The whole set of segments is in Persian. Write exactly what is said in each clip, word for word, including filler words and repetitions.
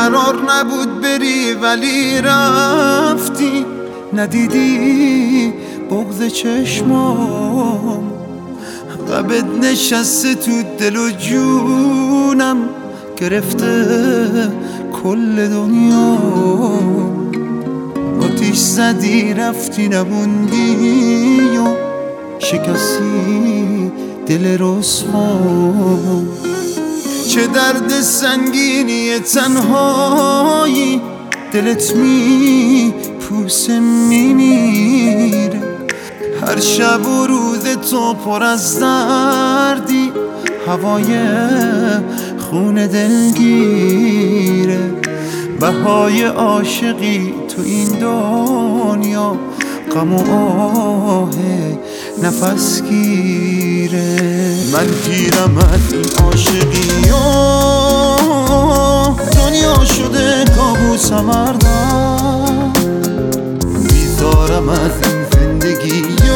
قرار نبود بری ولی رفتی، ندیدی بغض چشمام قبت نشسته تو دل و جونم، گرفته کل دنیا. آتیش زدی رفتی نموندی و شکستی دل رسوام. چه درد سنگینی تنهایی، دلت می پوسه می میره. هر شب و روز تو پر از دردی، هوای خون دلگیره. بهای عاشقی تو این دنیا، غم و آه نفس گیره. من پیرم از این عاشقی و دنیا شده کابوسم مردم. بیزارم از این زندگی و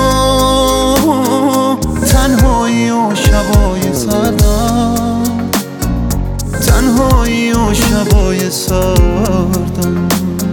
تنهایی و شبای سردم، تنهایی و شبای سردم.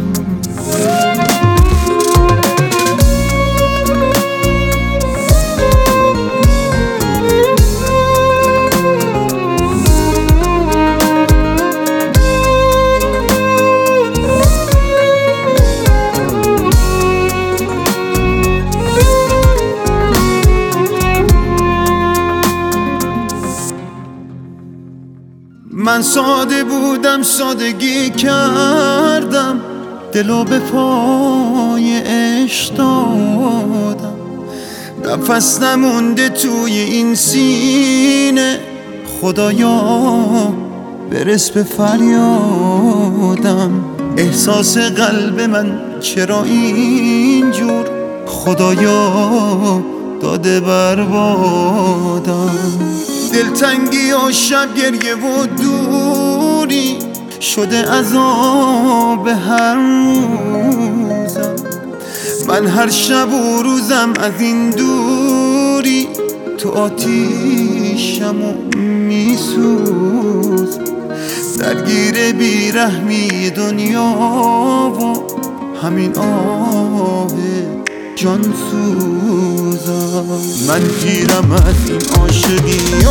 من ساده بودم سادگی کردم، دلو به پای عشق دادم. نفس نمونده توی این سینه، خدایا برس به فریادم. احساس قلب من چرا اینجور، خدایا داده بربادم. دلتنگی و شب گریه و دوری شده عذاب هر روزم. من هر شب و روزم از این دوری، تو آتیشم و میسوز. درگیر بیرحمی دنیا و همین آه جان سوزم. من پیرم از این عاشقی و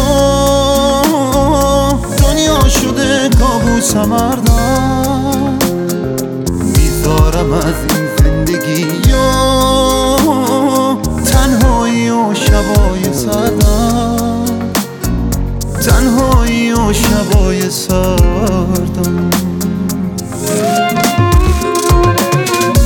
دنیا شده کابوسم مردم. بیزارم از این زندگی و تنهایی و شبای سردم، تنهایی و شبای سردم.